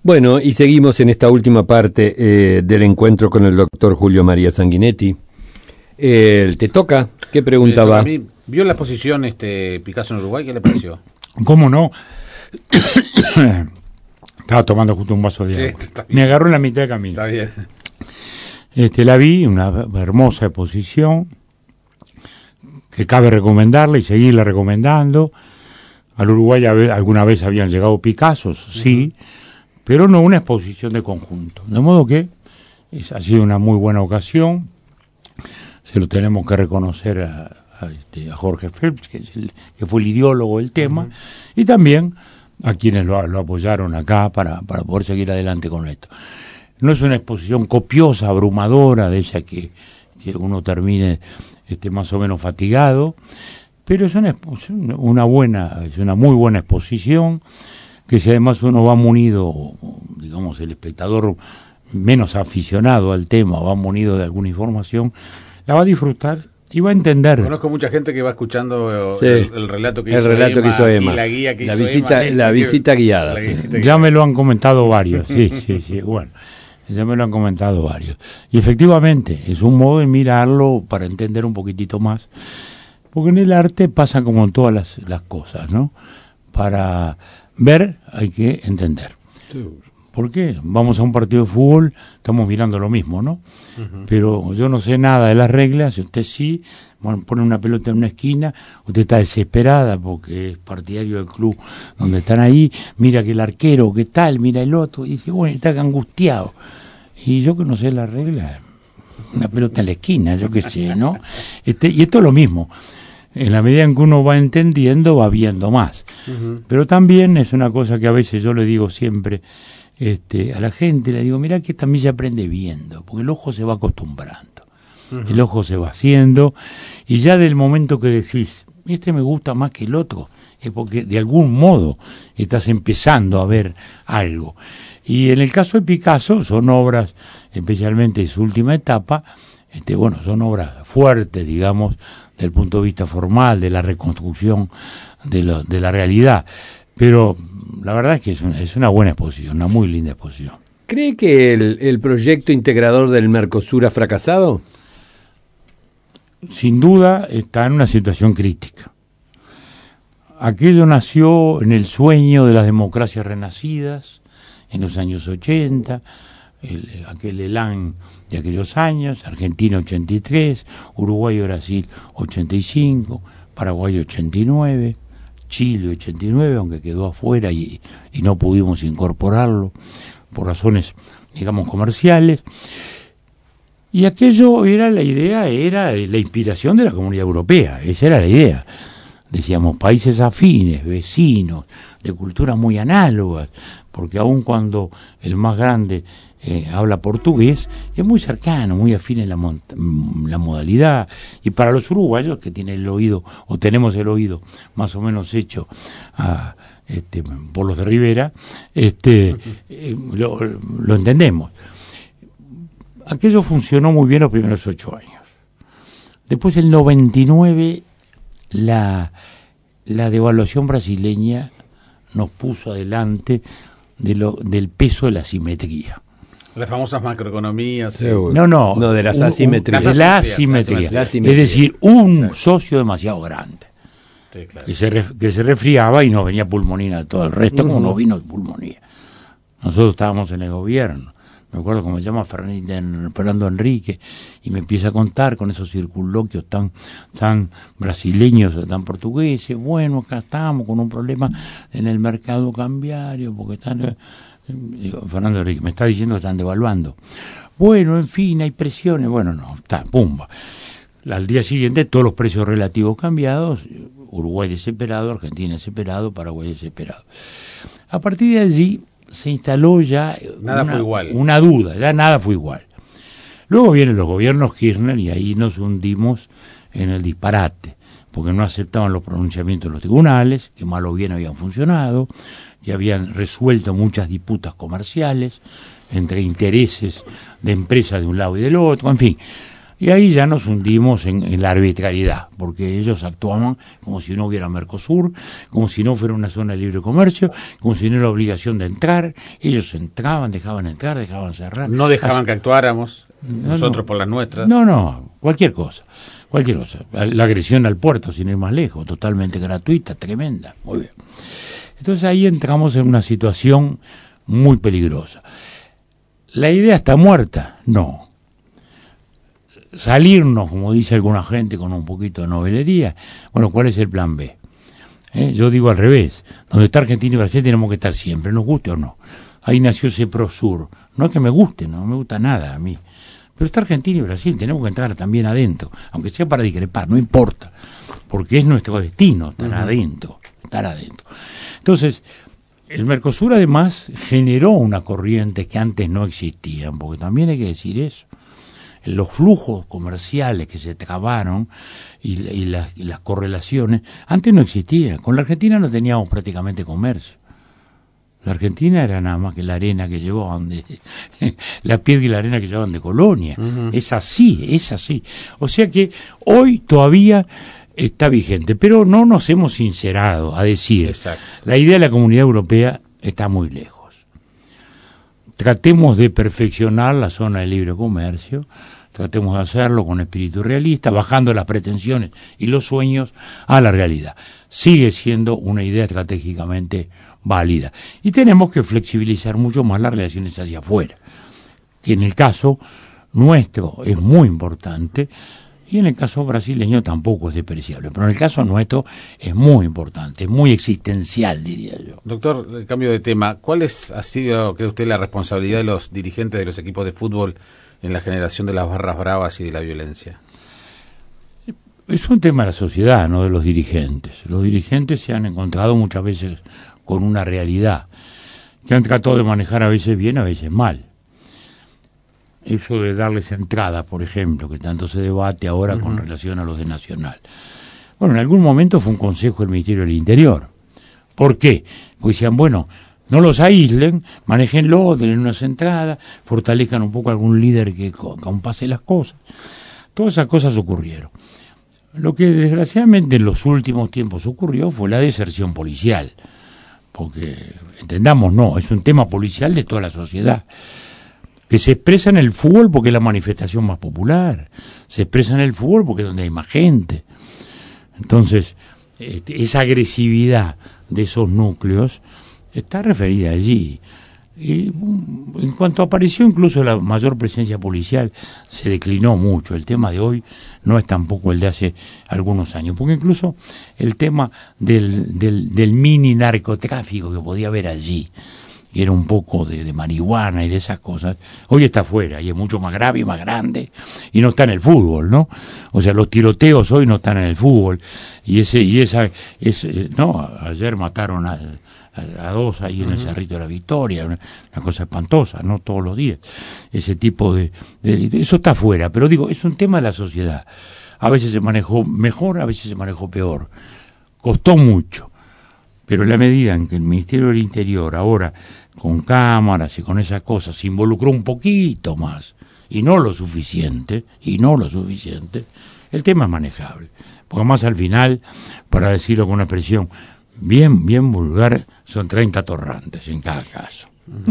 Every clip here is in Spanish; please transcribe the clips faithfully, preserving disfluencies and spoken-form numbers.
Bueno, y seguimos en esta última parte eh, del encuentro con el doctor Julio María Sanguinetti. Eh, ¿Te toca? ¿Qué pregunta va? A mí, ¿vio la exposición este, Picasso en Uruguay? ¿Qué le pareció? ¿Cómo no? Estaba tomando justo un vaso de Sí, agua. está bien. Me agarró en la mitad de camino. Está bien. Este, la vi, una hermosa exposición que cabe recomendarla y seguirla recomendando. Al Uruguay a- alguna vez habían llegado Picassos, sí, uh-huh. pero no una exposición de conjunto. De modo que es, ha sido una muy buena ocasión. Se lo tenemos que reconocer a, a, este, a Jorge Phelps, que, es el, que fue el ideólogo del tema, uh-huh. y también a quienes lo, lo apoyaron acá para, para poder seguir adelante con esto. No es una exposición copiosa, abrumadora, de esa que, que uno termine este, más o menos fatigado, pero es una, una buena, es una muy buena exposición, que si además uno va munido, digamos, el espectador menos aficionado al tema, va munido de alguna información, la va a disfrutar y va a entender. Conozco mucha gente que va escuchando sí. el, el relato que el hizo relato Emma, que hizo Emma y la guía que la hizo visita, Emma. La visita guiada. La sí. visita Ya guiada. me lo han comentado varios, sí, sí, sí, bueno. Ya me lo han comentado varios. Y efectivamente, es un modo de mirarlo para entender un poquitito más. Porque en el arte pasa como en todas las, las cosas, ¿no? Para ver hay que entender. ¿Por qué? Vamos a un partido de fútbol, estamos mirando lo mismo, ¿no? Uh-huh. Pero yo no sé nada de las reglas, usted sí, bueno, pone una pelota en una esquina, usted está desesperada porque es partidario del club donde están ahí, mira que el arquero, qué tal, mira el otro, y dice, bueno, está angustiado. Y yo que no sé las reglas, una pelota en la esquina, yo qué sé, ¿no? Este, y esto es lo mismo. En la medida en que uno va entendiendo, va viendo más. Uh-huh. Pero también es una cosa que a veces yo le digo siempre este, a la gente, le digo, mirá que también se aprende viendo, porque el ojo se va acostumbrando. Uh-huh. El ojo se va haciendo, y ya del momento que decís, este me gusta más que el otro, es porque de algún modo estás empezando a ver algo. Y en el caso de Picasso, son obras, especialmente en su última etapa, este, bueno, son obras fuertes, digamos, del punto de vista formal, de la reconstrucción de, lo, de la realidad. Pero la verdad es que es una, es una buena exposición, una muy linda exposición. ¿Cree que el, el proyecto integrador del Mercosur ha fracasado? Sin duda está en una situación crítica. Aquello nació en el sueño de las democracias renacidas, en los años ochenta, el, aquel elán de aquellos años, Argentina ochenta y tres, Uruguay y Brasil ochenta y cinco, Paraguay ochenta y nueve, Chile ochenta y nueve, aunque quedó afuera y, y no pudimos incorporarlo por razones, digamos, comerciales. Y aquello era la idea, era la inspiración de la Comunidad Europea, esa era la idea. Decíamos, países afines, vecinos, de culturas muy análogas, porque aun cuando el más grande eh, habla portugués, es muy cercano, muy afín en la, la modalidad. Y para los uruguayos, que tienen el oído, o tenemos el oído más o menos hecho a, este, por los de Rivera, este, eh, lo, lo entendemos. Aquello funcionó muy bien los primeros ocho años. Después, el noventa y nueve, la, la devaluación brasileña nos puso adelante de lo, del peso de la asimetría. Las famosas macroeconomías. Sí, no, no, no, de las un, asimetrías. Un, de la asimetría. La asimetría. Es decir, un Exacto. socio demasiado grande. Sí, claro. que, se ref, que se resfriaba y nos venía pulmonía de todo el resto, uh-huh. como no vino pulmonía. Nosotros estábamos en el gobierno. Me acuerdo cómo se llama Fernando Enrique, y me empieza a contar con esos circunloquios tan, tan brasileños, tan portugueses. Bueno, acá estamos con un problema en el mercado cambiario, porque están... Digo, Fernando Enrique, me está diciendo que están devaluando. Bueno, en fin, hay presiones. Bueno, no, está, pumba. Al día siguiente, todos los precios relativos cambiados. Uruguay desesperado, Argentina desesperado, Paraguay desesperado. A partir de allí se instaló ya nada una, fue igual. una duda, ya nada fue igual. Luego vienen los gobiernos Kirchner y ahí nos hundimos en el disparate, porque no aceptaban los pronunciamientos de los tribunales, que mal o bien habían funcionado, que habían resuelto muchas disputas comerciales entre intereses de empresas de un lado y del otro, en fin. Y ahí ya nos hundimos en, en la arbitrariedad, porque ellos actuaban como si no hubiera Mercosur, como si no fuera una zona de libre comercio, como si no hubiera obligación de entrar. Ellos entraban, dejaban entrar, dejaban cerrar. No dejaban Así, que actuáramos, no, nosotros no, por las nuestras. No, no, cualquier cosa, cualquier cosa. La, la agresión al puerto, sin ir más lejos, totalmente gratuita, tremenda. Muy bien. Entonces ahí entramos en una situación muy peligrosa. ¿La idea está muerta? No. Salirnos, como dice alguna gente, con un poquito de novelería. Bueno, ¿cuál es el plan B? ¿Eh? Yo digo al revés. Donde está Argentina y Brasil tenemos que estar siempre, nos guste o no. Ahí nació Ceprosur. No es que me guste, no me gusta nada a mí. Pero está Argentina y Brasil, tenemos que entrar también adentro, aunque sea para discrepar, no importa, porque es nuestro destino estar uh-huh. adentro, estar adentro. Entonces, el Mercosur además generó una corriente que antes no existían, porque también hay que decir eso. Los flujos comerciales que se trabaron y, y, las, y las correlaciones, antes no existían. Con la Argentina no teníamos prácticamente comercio. La Argentina era nada más que la arena que llevaban de, la piedra y la arena que llevaban de Colonia. Uh-huh. Es así, es así. O sea que hoy todavía está vigente, pero no nos hemos sincerado a decir, Exacto. la idea de la Comunidad Europea está muy lejos. Tratemos de perfeccionar la zona de libre comercio, tratemos de hacerlo con espíritu realista, bajando las pretensiones y los sueños a la realidad. Sigue siendo una idea estratégicamente válida. Y tenemos que flexibilizar mucho más las relaciones hacia afuera, que en el caso nuestro es muy importante, y en el caso brasileño tampoco es despreciable, pero en el caso nuestro es muy importante, es muy existencial, diría yo. Doctor, cambio de tema, ¿cuál es, ha sido, cree usted, la responsabilidad de los dirigentes de los equipos de fútbol en la generación de las barras bravas y de la violencia? Es un tema de la sociedad, no de los dirigentes. Los dirigentes se han encontrado muchas veces con una realidad que han tratado de manejar a veces bien, a veces mal. Eso de darles entrada, por ejemplo, que tanto se debate ahora uh-huh. con relación a los de Nacional. Bueno, en algún momento fue un consejo del Ministerio del Interior. ¿Por qué? Porque decían, bueno, no los aíslen, manéjenlo, denle unas entradas, fortalezcan un poco a algún líder que compase las cosas. Todas esas cosas ocurrieron. Lo que desgraciadamente en los últimos tiempos ocurrió fue la deserción policial. Porque, entendamos, no, es un tema policial de toda la sociedad, que se expresa en el fútbol porque es la manifestación más popular, se expresa en el fútbol porque es donde hay más gente. Entonces, este, esa agresividad de esos núcleos está referida allí. Y en cuanto apareció incluso la mayor presencia policial, se declinó mucho. El tema de hoy no es tampoco el de hace algunos años, porque incluso el tema del, del, del mini narcotráfico que podía haber allí, que era un poco de, de marihuana y de esas cosas, hoy está afuera y es mucho más grave y más grande y no está en el fútbol, ¿no? O sea, los tiroteos hoy no están en el fútbol y ese y esa ese, no, ayer mataron a, a, a dos ahí en uh-huh. el Cerrito de la Victoria, una, una cosa espantosa, no todos los días, ese tipo de, de, de eso está afuera, pero digo, es un tema de la sociedad. A veces se manejó mejor, a veces se manejó peor, costó mucho. Pero en la medida en que el Ministerio del Interior ahora, con cámaras y con esas cosas, se involucró un poquito más, y no lo suficiente, y no lo suficiente, el tema es manejable. Porque más al final, para decirlo con una expresión bien, bien vulgar, son treinta torrantes en cada caso. Uh-huh.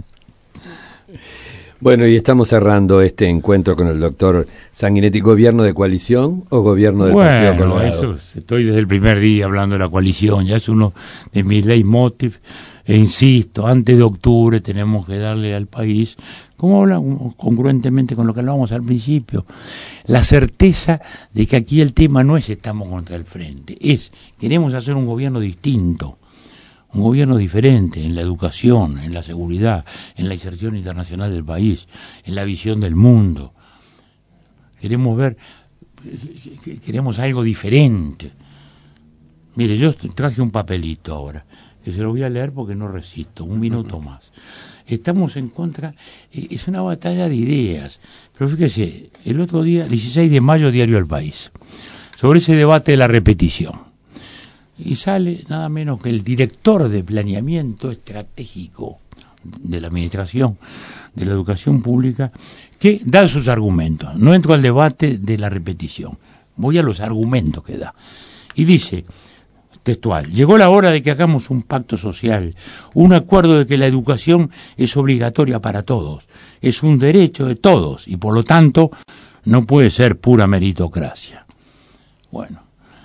Bueno, y estamos cerrando este encuentro con el doctor Sanguinetti. ¿Gobierno de coalición o gobierno del bueno, Partido Colorado? Eso, estoy desde el primer día hablando de la coalición, ya es uno de mis leitmotiv, e insisto, antes de octubre tenemos que darle al país, como hablamos congruentemente con lo que hablábamos al principio, la certeza de que aquí el tema no es estamos contra el frente, es queremos hacer un gobierno distinto. Un gobierno diferente en la educación, en la seguridad, en la inserción internacional del país, en la visión del mundo. Queremos ver, queremos algo diferente. Mire, yo traje un papelito ahora, que se lo voy a leer porque no resisto, un minuto más. Estamos en contra, es una batalla de ideas, pero fíjese, el otro día, dieciséis de mayo, Diario El País, sobre ese debate de la repetición. Y sale nada menos que el director de planeamiento estratégico de la administración de la educación pública, que da sus argumentos. No entro al debate de la repetición, voy a los argumentos que da. Y dice, textual, llegó la hora de que hagamos un pacto social, un acuerdo de que la educación es obligatoria para todos, es un derecho de todos y por lo tanto no puede ser pura meritocracia. Bueno,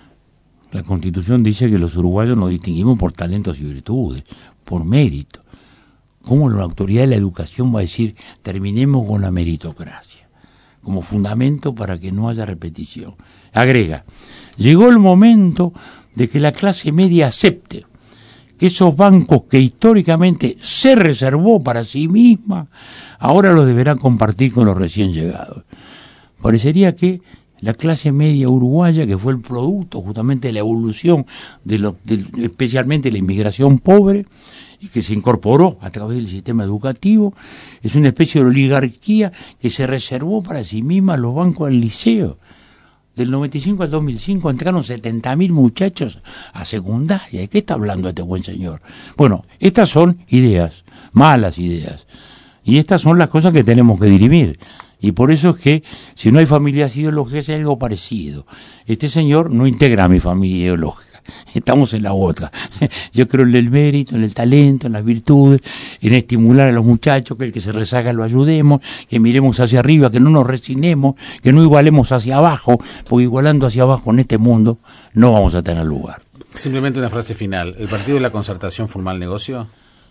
la Constitución dice que los uruguayos nos distinguimos por talentos y virtudes, por mérito. ¿Cómo la autoridad de la educación va a decir terminemos con la meritocracia como fundamento para que no haya repetición? Agrega, llegó el momento de que la clase media acepte que esos bancos que históricamente se reservó para sí misma, ahora los deberá compartir con los recién llegados. Parecería que la clase media uruguaya, que fue el producto justamente de la evolución, de lo, de, especialmente la inmigración pobre, y que se incorporó a través del sistema educativo, es una especie de oligarquía que se reservó para sí misma los bancos del liceo. Del noventa y cinco al dos mil cinco entraron setenta mil muchachos a secundaria. ¿De qué está hablando este buen señor? Bueno, estas son ideas, malas ideas, y estas son las cosas que tenemos que dirimir. Y por eso es que, si no hay familias ideológicas, hay algo parecido. Este señor no integra a mi familia ideológica. Estamos en la otra. Yo creo en el mérito, en el talento, en las virtudes, en estimular a los muchachos, que el que se rezaga lo ayudemos, que miremos hacia arriba, que no nos resignemos, que no igualemos hacia abajo, porque igualando hacia abajo en este mundo no vamos a tener lugar. Simplemente una frase final. ¿El Partido de la Concertación fue un mal negocio?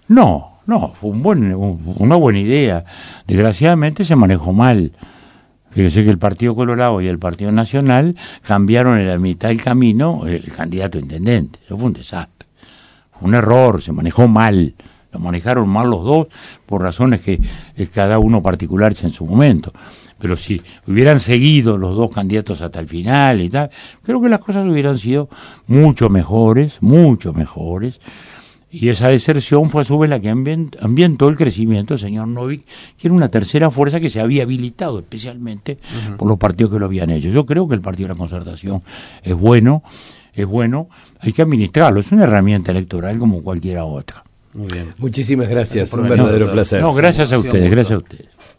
No, no, fue un buen, una buena idea. Desgraciadamente se manejó mal. Fíjese que el Partido Colorado y el Partido Nacional cambiaron en la mitad del camino el candidato a intendente. Eso fue un desastre. Fue un error, se manejó mal. Lo manejaron mal los dos por razones que eh, cada uno particulares en su momento. Pero si hubieran seguido los dos candidatos hasta el final y tal, creo que las cosas hubieran sido mucho mejores, mucho mejores. Y esa deserción fue a su vez la que ambientó el crecimiento del señor Novik, que era una tercera fuerza que se había habilitado especialmente uh-huh. por los partidos que lo habían hecho. Yo creo que el Partido de la Concertación es bueno, es bueno, hay que administrarlo, es una herramienta electoral como cualquiera otra. Muy bien. Muchísimas gracias, gracias un verdadero no, placer. No, gracias a ustedes, gracias a ustedes.